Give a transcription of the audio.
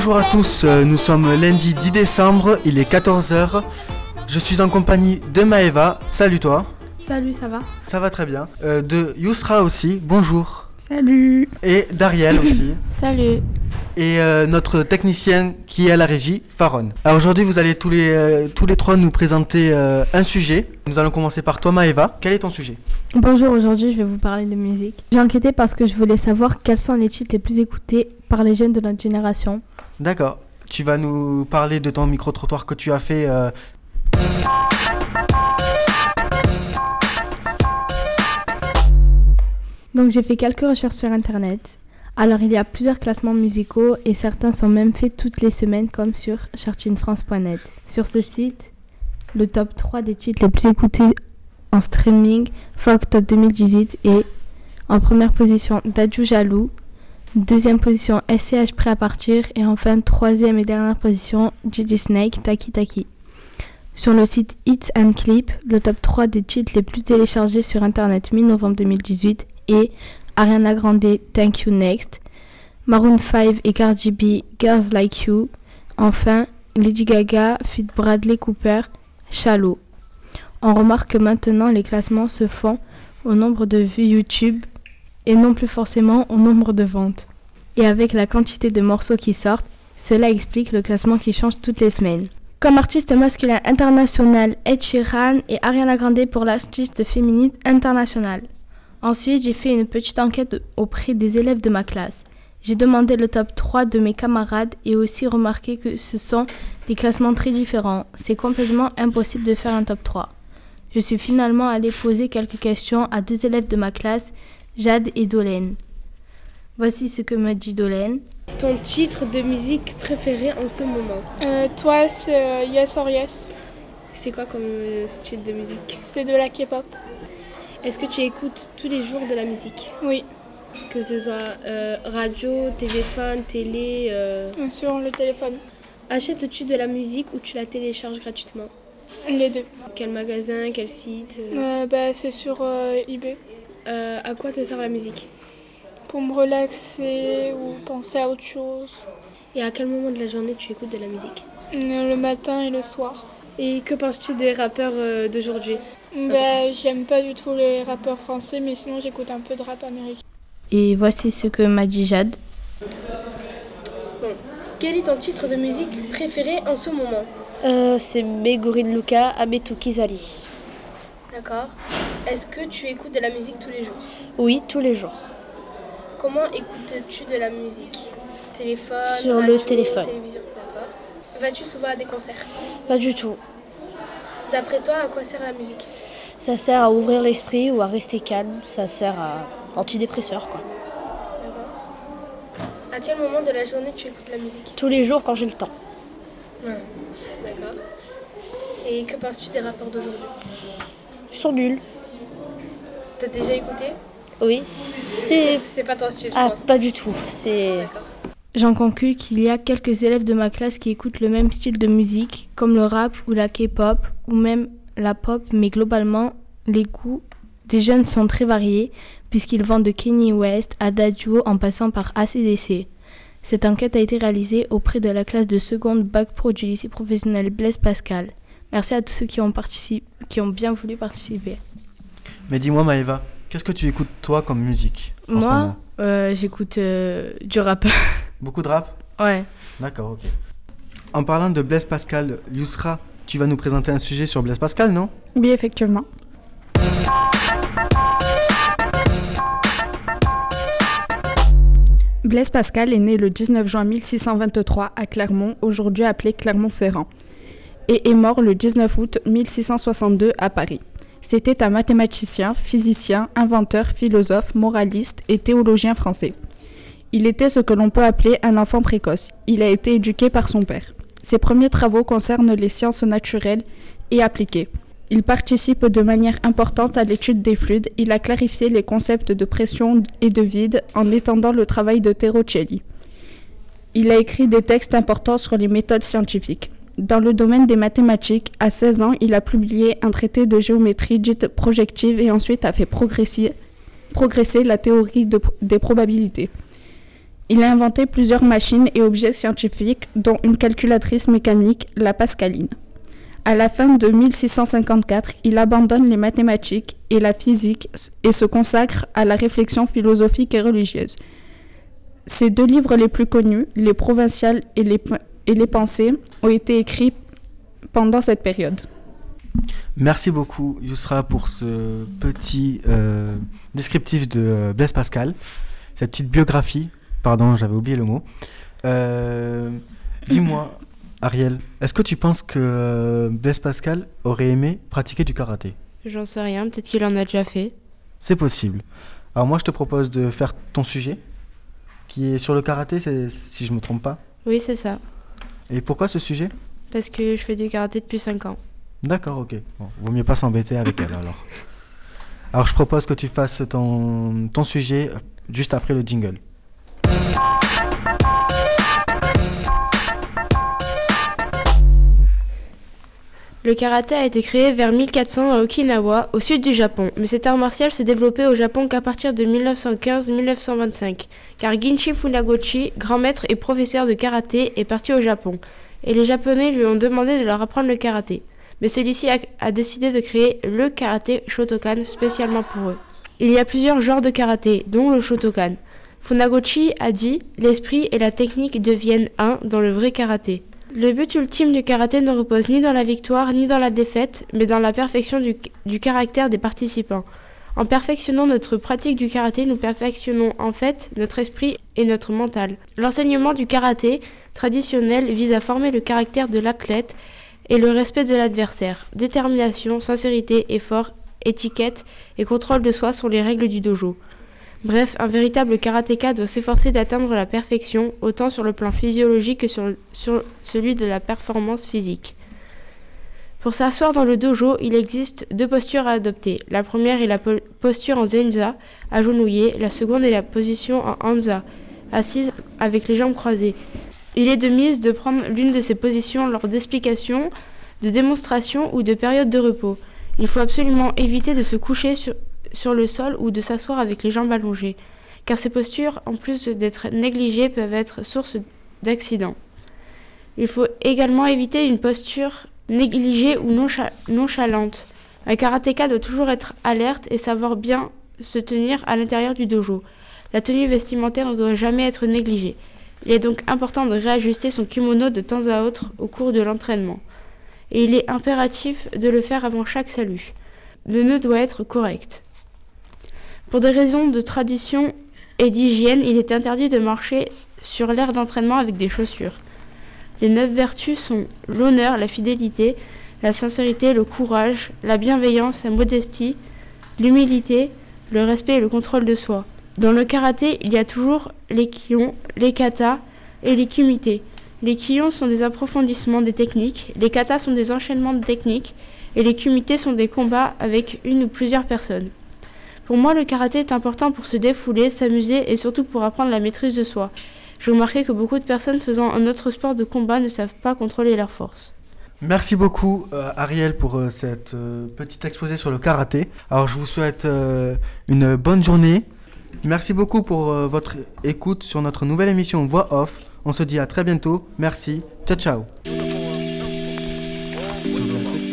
Bonjour à tous, nous sommes lundi 10 décembre, il est 14h. Je suis en compagnie de Maëva, salut toi. Salut, ça va? Ça va très bien. De Yousra aussi, bonjour. Salut. Et d'Ariel aussi. Salut. Et notre technicien qui est à la régie, Faron. Alors aujourd'hui vous allez tous les trois nous présenter un sujet. Nous allons commencer par toi Maëva, quel est ton sujet? Bonjour, aujourd'hui je vais vous parler de musique. J'ai enquêté parce que je voulais savoir quels sont les titres les plus écoutés par les jeunes de notre génération. D'accord, tu vas nous parler de ton micro-trottoir que tu as fait. Donc j'ai fait quelques recherches sur internet. Alors il y a plusieurs classements musicaux et certains sont même faits toutes les semaines comme sur chartinfrance.net. Sur ce site, le top 3 des titres les plus écoutés en streaming for octobre 2018 est en première position Dadju Jaloux, deuxième position SCH Prêt à partir et enfin troisième et dernière position Gigi Snake Taki Taki. Sur le site Hits and Clip, le top 3 des titres les plus téléchargés sur internet mi-novembre 2018 est Ariana Grande Thank You Next, Maroon 5 et Cardi B Girls Like You, enfin Lady Gaga feat Bradley Cooper Shallow. On remarque que maintenant les classements se font au nombre de vues YouTube et non plus forcément au nombre de ventes. Et avec la quantité de morceaux qui sortent, cela explique le classement qui change toutes les semaines. Comme artiste masculin international, Ed Sheeran et Ariana Grande pour l'artiste féminine internationale. Ensuite, j'ai fait une petite enquête auprès des élèves de ma classe. J'ai demandé le top 3 de mes camarades et aussi remarqué que ce sont des classements très différents. C'est complètement impossible de faire un top 3. Je suis finalement allée poser quelques questions à deux élèves de ma classe, Jade et Dolène. Voici ce que m'a dit Dolène. Ton titre de musique préféré en ce moment? Twice, Yes or Yes. C'est quoi comme style de musique? C'est de la K-pop. Est-ce que tu écoutes tous les jours de la musique? Oui. Que ce soit radio, téléphone, télé... Sur le téléphone. Achètes-tu de la musique ou tu la télécharges gratuitement? Les deux. Quel magasin, quel site? C'est sur eBay. À quoi te sert la musique? Pour me relaxer ou penser à autre chose. Et à quel moment de la journée tu écoutes de la musique? Le matin et le soir. Et que penses-tu des rappeurs d'aujourd'hui? J'aime pas du tout les rappeurs français, mais sinon j'écoute un peu de rap américain. Et voici ce que m'a dit Jade. Bon. Quel est ton titre de musique préféré en ce moment? C'est Megurin Luka Ametu Kizali. D'accord. Est-ce que tu écoutes de la musique tous les jours? Oui, tous les jours. Comment écoutes-tu de la musique? Téléphone, sur radio, le téléphone. Télévision, d'accord. Vas-tu souvent à des concerts? Pas du tout. D'après toi, à quoi sert la musique? Ça sert à ouvrir l'esprit ou à rester calme. Ça sert à antidépresseur, quoi. D'accord. À quel moment de la journée tu écoutes la musique? Tous les jours quand j'ai le temps. D'accord. Et que penses-tu des rappeurs d'aujourd'hui? Ils sont nuls. T'as déjà écouté? Oui, c'est pas ton style, je pense. Pas du tout. D'accord. J'en conclus qu'il y a quelques élèves de ma classe qui écoutent le même style de musique, comme le rap ou la K-pop, ou même la pop, mais globalement, les goûts des jeunes sont très variés, puisqu'ils vont de Kanye West à Dadju en passant par AC/DC. Cette enquête a été réalisée auprès de la classe de seconde bac pro du lycée professionnel Blaise Pascal. Merci à tous ceux qui ont bien voulu participer. Mais dis-moi Maëva, qu'est-ce que tu écoutes toi comme musique en ce moment? J'écoute du rap. Beaucoup de rap? Ouais. D'accord, ok. En parlant de Blaise Pascal, Yousra, tu vas nous présenter un sujet sur Blaise Pascal, non? Oui, effectivement. Blaise Pascal est né le 19 juin 1623 à Clermont, aujourd'hui appelé Clermont-Ferrand, et est mort le 19 août 1662 à Paris. C'était un mathématicien, physicien, inventeur, philosophe, moraliste et théologien français. Il était ce que l'on peut appeler un enfant précoce. Il a été éduqué par son père. Ses premiers travaux concernent les sciences naturelles et appliquées. Il participe de manière importante à l'étude des fluides. Il a clarifié les concepts de pression et de vide en étendant le travail de Torricelli. Il a écrit des textes importants sur les méthodes scientifiques. Dans le domaine des mathématiques, à 16 ans, il a publié un traité de géométrie dite projective et ensuite a fait progresser la théorie des probabilités. Il a inventé plusieurs machines et objets scientifiques, dont une calculatrice mécanique, la Pascaline. À la fin de 1654, il abandonne les mathématiques et la physique et se consacre à la réflexion philosophique et religieuse. Ses 2 livres les plus connus, Les Provinciales et les Pensées, ont été écrits pendant cette période. Merci beaucoup Yousra pour ce petit descriptif de Blaise Pascal, cette petite biographie, pardon j'avais oublié le mot. Dis-moi Ariel, est-ce que tu penses que Blaise Pascal aurait aimé pratiquer du karaté ? J'en sais rien, peut-être qu'il en a déjà fait. C'est possible. Alors moi je te propose de faire ton sujet, qui est sur le karaté, si je me trompe pas. Oui, c'est ça. Et pourquoi ce sujet ? Parce que je fais du karaté depuis 5 ans. D'accord, ok. Bon, vaut mieux pas s'embêter avec elle alors. Alors je propose que tu fasses ton sujet juste après le jingle. Le karaté a été créé vers 1400 à Okinawa, au sud du Japon, mais cet art martial s'est développé au Japon qu'à partir de 1915-1925, car Ginshi Funagoshi, grand maître et professeur de karaté, est parti au Japon, et les Japonais lui ont demandé de leur apprendre le karaté. Mais celui-ci a décidé de créer le karaté Shotokan spécialement pour eux. Il y a plusieurs genres de karaté, dont le Shotokan. Funagoshi a dit « L'esprit et la technique deviennent un dans le vrai karaté ». Le but ultime du karaté ne repose ni dans la victoire ni dans la défaite, mais dans la perfection du caractère des participants. En perfectionnant notre pratique du karaté, nous perfectionnons en fait notre esprit et notre mental. L'enseignement du karaté traditionnel vise à former le caractère de l'athlète et le respect de l'adversaire. Détermination, sincérité, effort, étiquette et contrôle de soi sont les règles du dojo. Bref, un véritable karatéka doit s'efforcer d'atteindre la perfection, autant sur le plan physiologique que sur celui de la performance physique. Pour s'asseoir dans le dojo, il existe 2 postures à adopter. La première est la posture en zenza, agenouillée. La seconde est la position en hanza, assise avec les jambes croisées. Il est de mise de prendre l'une de ces positions lors d'explications, de démonstrations ou de périodes de repos. Il faut absolument éviter de se coucher sur le sol ou de s'asseoir avec les jambes allongées, car ces postures, en plus d'être négligées, peuvent être source d'accidents. Il faut également éviter une posture négligée ou nonchalante. Un karatéka doit toujours être alerte et savoir bien se tenir à l'intérieur du dojo. La tenue vestimentaire ne doit jamais être négligée. Il est donc important de réajuster son kimono de temps à autre au cours de l'entraînement. Et il est impératif de le faire avant chaque salut. Le nœud doit être correct. Pour des raisons de tradition et d'hygiène, il est interdit de marcher sur l'aire d'entraînement avec des chaussures. Les 9 vertus sont l'honneur, la fidélité, la sincérité, le courage, la bienveillance, la modestie, l'humilité, le respect et le contrôle de soi. Dans le karaté, il y a toujours les kyons, les katas et les kumités. Les kyons sont des approfondissements des techniques, les katas sont des enchaînements de techniques et les kumités sont des combats avec une ou plusieurs personnes. Pour moi, le karaté est important pour se défouler, s'amuser et surtout pour apprendre la maîtrise de soi. J'ai remarqué que beaucoup de personnes faisant un autre sport de combat ne savent pas contrôler leurs forces. Merci beaucoup Ariel pour cette petite exposé sur le karaté. Alors je vous souhaite une bonne journée. Merci beaucoup pour votre écoute sur notre nouvelle émission Voix Off. On se dit à très bientôt. Merci. Ciao ciao.